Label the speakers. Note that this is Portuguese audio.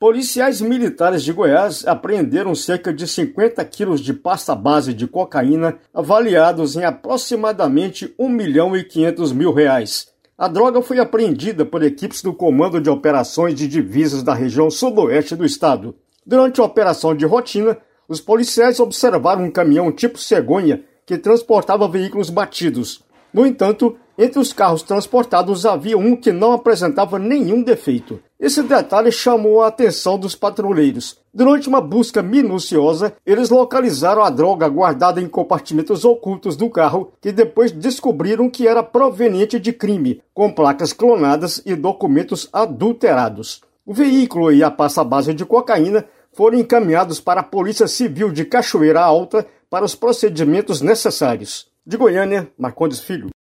Speaker 1: Policiais militares de Goiás apreenderam cerca de 50 quilos de pasta base de cocaína, avaliados em aproximadamente R$ 1.500.000. A droga foi apreendida por equipes do Comando de Operações de Divisas da região sudoeste do estado. Durante a operação de rotina, os policiais observaram um caminhão tipo cegonha que transportava veículos batidos. No entanto, entre os carros transportados havia um que não apresentava nenhum defeito. Esse detalhe chamou a atenção dos patrulheiros. Durante uma busca minuciosa, eles localizaram a droga guardada em compartimentos ocultos do carro, que depois descobriram que era proveniente de crime, com placas clonadas e documentos adulterados. O veículo e a pasta base de cocaína foram encaminhados para a Polícia Civil de Cachoeira Alta para os procedimentos necessários. De Goiânia, Marcondes Filho.